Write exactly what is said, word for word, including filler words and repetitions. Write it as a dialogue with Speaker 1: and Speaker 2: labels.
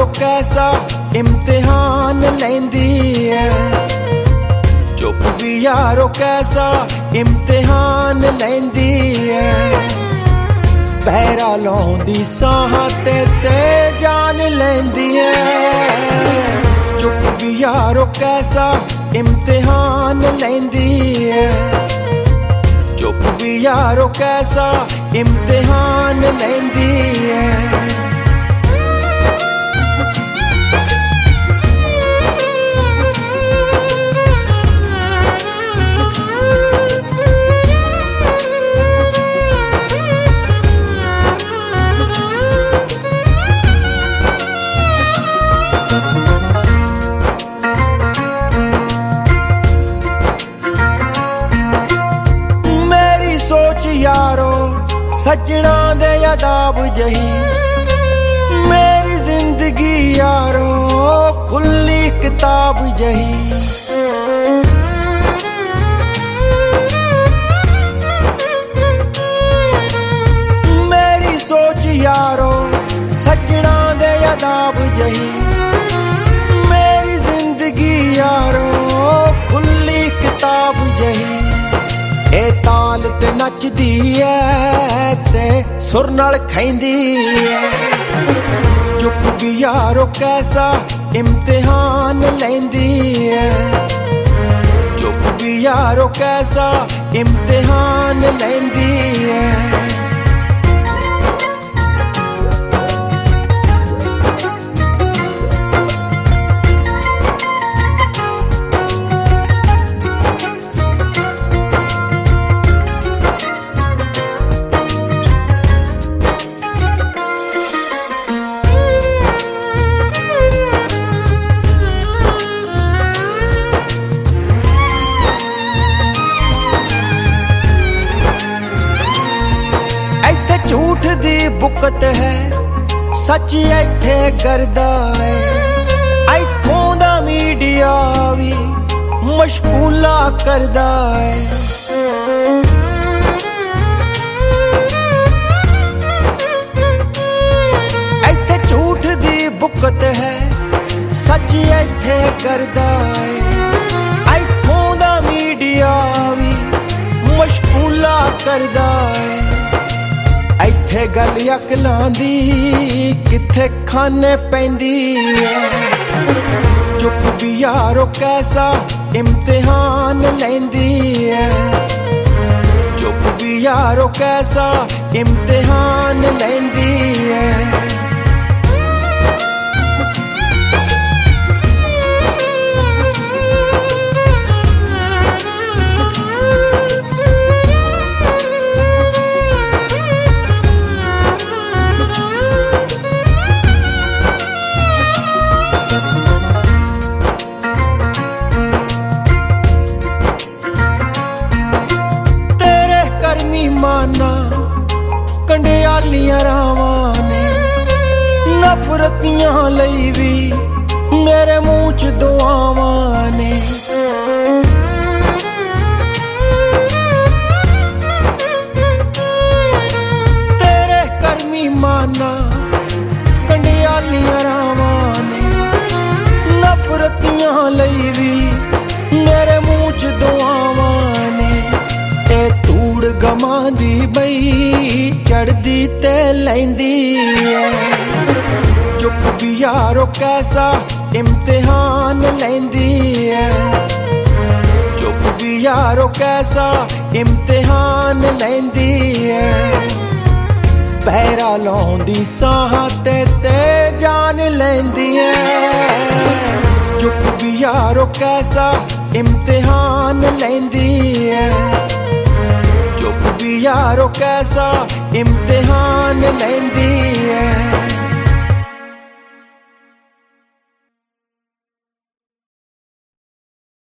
Speaker 1: यारो कैसा इम्तिहान लेंदी है। चुप भी यारो कैसा इम्तिहान लेंदी है। पैरा लाउंदी साहां ते ते जान लेंदी है। चुप भी यारो कैसा इम्तिहान लेंदी है। चुप भी यारो कैसा इम्तिहान लेंदी है। यारो सजना दे अदाब जही मेरी जिंदगी यारो खुली किताब जही। मेरी सोच यारो सजना दे अदाब जही मेरी जिंदगी यारो खुली किताब जही। ए ताल ते नचदी है ते सुर नाल खैंदी है। चुप भी यारो कैसा इम्तिहान लेंदी है। चुप भी यारो कैसा इम्तिहान लेंदी है। झूठ दी बुकत है सच इत्थे करदा है। इत्थों दा मीडिया भी मशगूला करदा है। इत्थे झूठ दी बुकत है सच इत्थे करदा है। इत्थों दा मीडिया भी मशगूला करदा है। इत्थे गल अकलां दी किथे खाने पैंदी है। चुप भी यारो कैसा इम्तिहान लेंदी है। चुप भी यारो कैसा इम्तिहान लेंदी है। कंडियालियां रावां ने नफरतियां लई भी मेरे मुंह च दुआवां ने। तेरे करमी माना कंडियालियां रावां ने नफरतियां लई भी मेरे मुंह च दुआवां ने। ए तूड़ गमां दी बई चढ़दी ते लैंदी है। चुप भी यारो कैसा इम्तिहान लेंदी है। चुप भी यारो कैसा इम्तिहान लेंदी है। पैरा लाउंदी साहां ते ते जान लेंदी है। चुप भी यारो कैसा इम्तिहान लेंदी है। चुप भी यारो कैसा इम्तिहान लेंदी है।